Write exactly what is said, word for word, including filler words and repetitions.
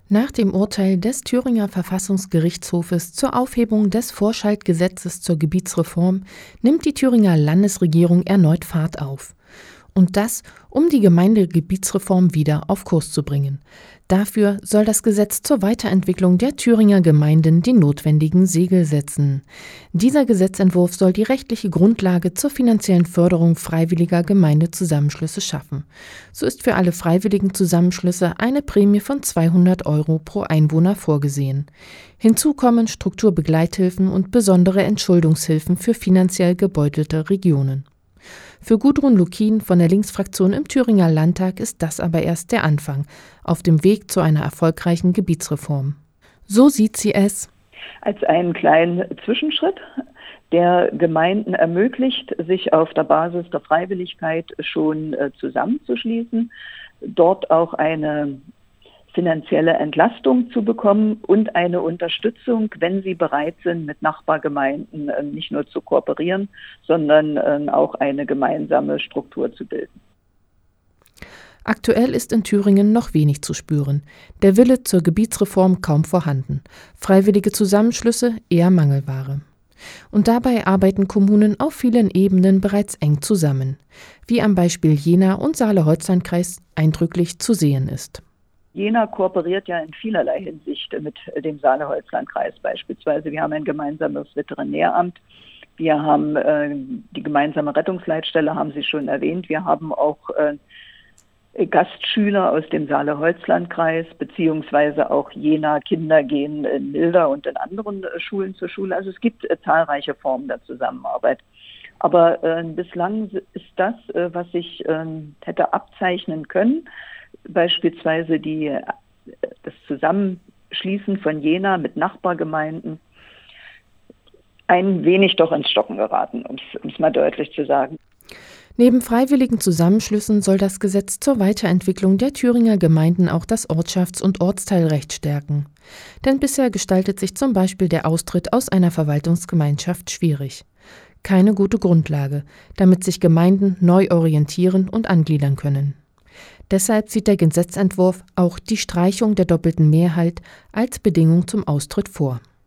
Nach dem Urteil des Thüringer Verfassungsgerichtshofes zur Aufhebung des Vorschaltgesetzes zur Gebietsreform nimmt die Thüringer Landesregierung erneut Fahrt auf. Und das, um die Gemeindegebietsreform wieder auf Kurs zu bringen. Dafür soll das Gesetz zur Weiterentwicklung der Thüringer Gemeinden die notwendigen Segel setzen. Dieser Gesetzentwurf soll die rechtliche Grundlage zur finanziellen Förderung freiwilliger Gemeindezusammenschlüsse schaffen. So ist für alle freiwilligen Zusammenschlüsse eine Prämie von zweihundert Euro pro Einwohner vorgesehen. Hinzu kommen Strukturbegleithilfen und besondere Entschuldungshilfen für finanziell gebeutelte Regionen. Für Gudrun Lukin von der Linksfraktion im Thüringer Landtag ist das aber erst der Anfang auf dem Weg zu einer erfolgreichen Gebietsreform. So sieht sie es. Als einen kleinen Zwischenschritt, der Gemeinden ermöglicht, sich auf der Basis der Freiwilligkeit schon äh, zusammenzuschließen, dort auch eine finanzielle Entlastung zu bekommen und eine Unterstützung, wenn sie bereit sind, mit Nachbargemeinden äh, nicht nur zu kooperieren, sondern äh, auch eine gemeinsame Struktur zu bilden. Aktuell ist in Thüringen noch wenig zu spüren. Der Wille zur Gebietsreform kaum vorhanden. Freiwillige Zusammenschlüsse eher Mangelware. Und dabei arbeiten Kommunen auf vielen Ebenen bereits eng zusammen, wie am Beispiel Jena und Saale-Holstein-Kreis eindrücklich zu sehen ist. Jena kooperiert ja in vielerlei Hinsicht mit dem Saale-Holstein-Kreis beispielsweise. Wir haben ein gemeinsames Veterinäramt. Wir haben äh, die gemeinsame Rettungsleitstelle, haben Sie schon erwähnt. Wir haben auch äh, Gastschüler aus dem Saale-Holstein-Kreis, beziehungsweise auch Jena Kinder gehen in Milder und in anderen äh, Schulen zur Schule. Also es gibt äh, zahlreiche Formen der Zusammenarbeit. Aber äh, bislang ist das, äh, was sich äh, hätte abzeichnen können, beispielsweise die, das Zusammenschließen von Jena mit Nachbargemeinden, ein wenig doch ins Stocken geraten, um es mal deutlich zu sagen. Neben freiwilligen Zusammenschlüssen soll das Gesetz zur Weiterentwicklung der Thüringer Gemeinden auch das Ortschafts- und Ortsteilrecht stärken. Denn bisher gestaltet sich zum Beispiel der Austritt aus einer Verwaltungsgemeinschaft schwierig. Keine gute Grundlage, damit sich Gemeinden neu orientieren und angliedern können. Deshalb sieht der Gesetzentwurf auch die Streichung der doppelten Mehrheit als Bedingung zum Austritt vor.